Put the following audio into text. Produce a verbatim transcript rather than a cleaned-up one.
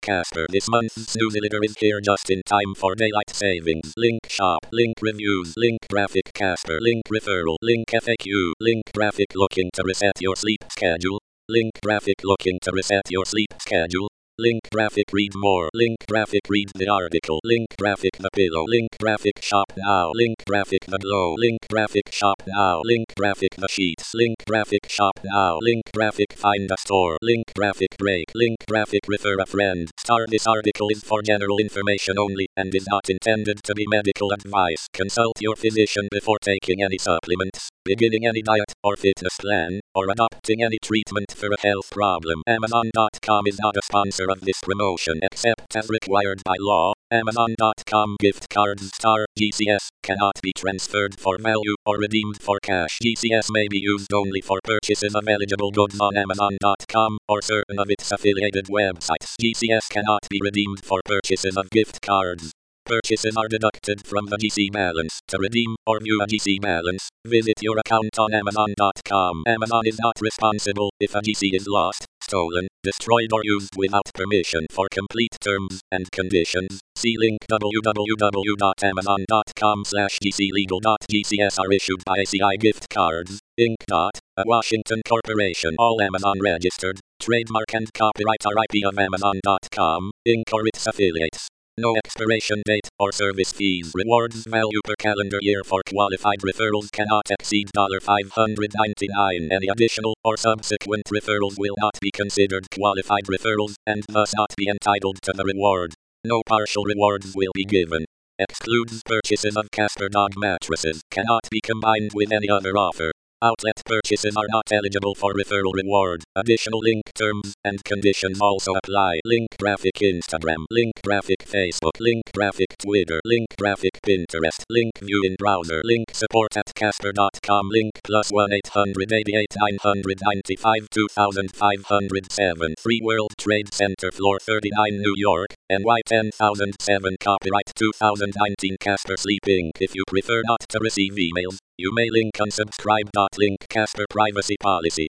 Casper. This month's newsletter is here just in time for daylight savings. Link shop, link reviews, link graphic Casper, link referral, link F A Q, link graphic looking to reset your sleep schedule, link graphic looking to reset your sleep schedule. Link graphic read more. Link graphic read the article. Link graphic the pillow. Link graphic shop now. Link graphic the glow. Link graphic shop now. Link graphic the sheets. Link graphic shop now. Link graphic find a store. Link graphic break. Link graphic refer a friend. Star This article is for general information only and is not intended to be medical advice. Consult your physician before taking any supplements, beginning any diet or fitness plan, or adopting any treatment for a health problem. Amazon dot com is not a sponsor of this promotion except as required by law. Amazon dot com gift cards star G C S cannot be transferred for value or redeemed for cash. G C S may be used only for purchases of eligible goods on Amazon dot com or certain of its affiliated websites. G C S cannot be redeemed for purchases of gift cards. Purchases are deducted from the G C balance. To redeem or view a G C balance, visit your account on Amazon dot com. Amazon is not responsible if a G C is lost, stolen, destroyed or used without permission. For complete terms and conditions, see link w w w dot amazon dot com slash g c legal. G C S are issued by A C I Gift Cards, Incorporated, a Washington corporation. All Amazon registered, trademark and copyright are I P of Amazon dot com, Incorporated or its affiliates. No expiration date or service fees. Rewards value per calendar year for qualified referrals cannot exceed five hundred ninety-nine dollars. Any additional or subsequent referrals will not be considered qualified referrals and thus not be entitled to the reward. No partial rewards will be given. Excludes purchases of Casper dog mattresses. Cannot be combined with any other offer. Outlet purchases are not eligible for referral reward. Additional link terms and conditions also apply. Link graphic Instagram. Link graphic Facebook. Link graphic Twitter. Link graphic Pinterest. Link view in browser. Link support at casper dot com. Link plus one eight hundred eighty-eight nine ninety-five two thousand five hundred seven. Free World Trade Center floor thirty-nine New York, N Y ten thousand seven. Copyright two thousand nineteen Casper Sleep Incorporated. If you prefer not to receive emails, you may link unsubscribe. Link Casper privacy policy.